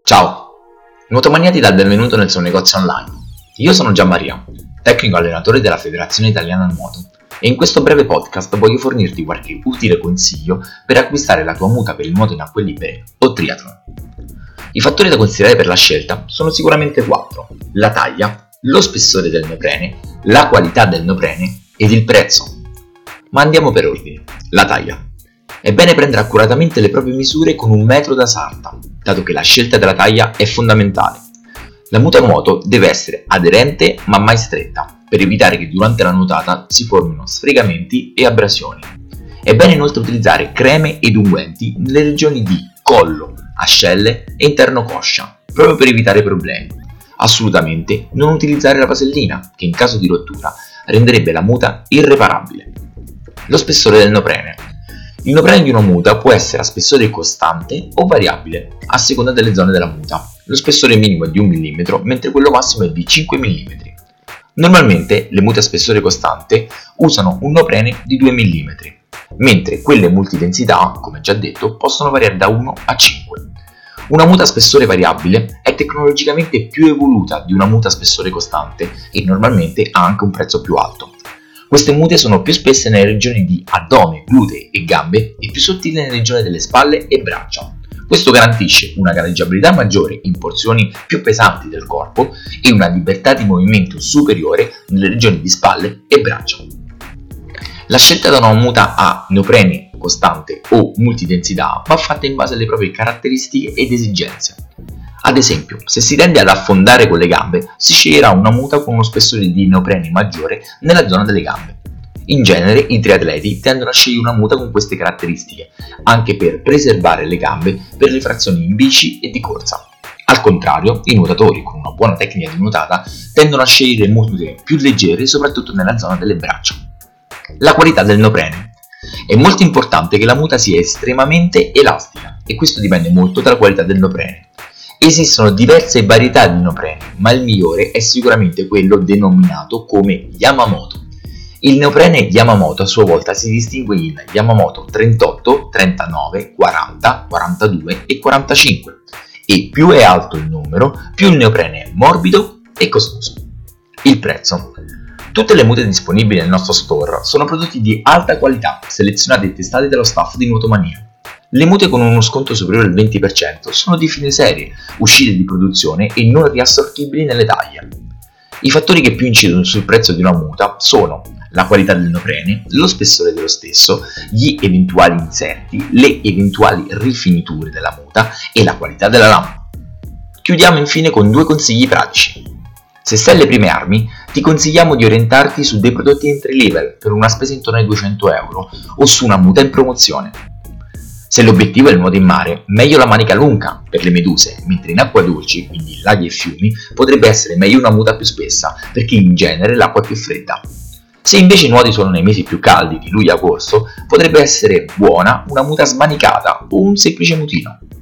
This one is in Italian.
Ciao, Nuotomania ti dà il benvenuto nel suo negozio online. Io sono Gianmaria, tecnico allenatore della Federazione Italiana Nuoto, e in questo breve podcast voglio fornirti qualche utile consiglio per acquistare la tua muta per il nuoto in acque libere o triathlon. I fattori da considerare per la scelta sono sicuramente 4: la taglia, lo spessore del neoprene, la qualità del neoprene ed il prezzo. Ma andiamo per ordine. La taglia. È bene prendere accuratamente le proprie misure con un metro da sarta, dato che la scelta della taglia è fondamentale. La muta nuoto deve essere aderente ma mai stretta, per evitare che durante la nuotata si formino sfregamenti e abrasioni. È bene inoltre utilizzare creme ed unguenti nelle regioni di collo, ascelle e interno coscia, proprio per evitare problemi. Assolutamente non utilizzare la vasellina, che in caso di rottura renderebbe la muta irreparabile. Lo spessore del neoprene. Il neoprene di una muta può essere a spessore costante o variabile, a seconda delle zone della muta. Lo spessore minimo è di 1 mm, mentre quello massimo è di 5 mm. Normalmente le mute a spessore costante usano un neoprene di 2 mm, mentre quelle multidensità, come già detto, possono variare da 1 a 5. Una muta a spessore variabile è tecnologicamente più evoluta di una muta a spessore costante e normalmente ha anche un prezzo più alto. Queste mute sono più spesse nelle regioni di addome, glutei e gambe e più sottili nelle regioni delle spalle e braccia. Questo garantisce una gareggiabilità maggiore in porzioni più pesanti del corpo e una libertà di movimento superiore nelle regioni di spalle e braccia. La scelta da una muta a neoprene costante o multidensità va fatta in base alle proprie caratteristiche ed esigenze. Ad esempio, se si tende ad affondare con le gambe, si sceglierà una muta con uno spessore di neoprene maggiore nella zona delle gambe. In genere, i triatleti tendono a scegliere una muta con queste caratteristiche, anche per preservare le gambe per le frazioni in bici e di corsa. Al contrario, i nuotatori con una buona tecnica di nuotata tendono a scegliere mute più leggere, soprattutto nella zona delle braccia. La qualità del neoprene. È molto importante che la muta sia estremamente elastica, e questo dipende molto dalla qualità del neoprene. Esistono diverse varietà di neoprene, ma il migliore è sicuramente quello denominato come Yamamoto. Il neoprene Yamamoto a sua volta si distingue in Yamamoto 38, 39, 40, 42 e 45, e più è alto il numero, più il neoprene è morbido e costoso. Il prezzo. Tutte le mute disponibili nel nostro store sono prodotti di alta qualità, selezionati e testati dallo staff di Nuotomania. Le mute con uno sconto superiore al 20% sono di fine serie, uscite di produzione e non riassortibili nelle taglie. I fattori che più incidono sul prezzo di una muta sono la qualità del neoprene, lo spessore dello stesso, gli eventuali inserti, le eventuali rifiniture della muta e la qualità della lama. Chiudiamo infine con 2 consigli pratici. Se sei alle prime armi, ti consigliamo di orientarti su dei prodotti entry level per una spesa intorno ai 200 euro o su una muta in promozione. Se l'obiettivo è il nuoto in mare, meglio la manica lunga per le meduse, mentre in acqua dolci, quindi in laghi e fiumi, potrebbe essere meglio una muta più spessa, perché in genere l'acqua è più fredda. Se invece nuoti solo nei mesi più caldi di luglio a agosto, potrebbe essere buona una muta smanicata o un semplice mutino.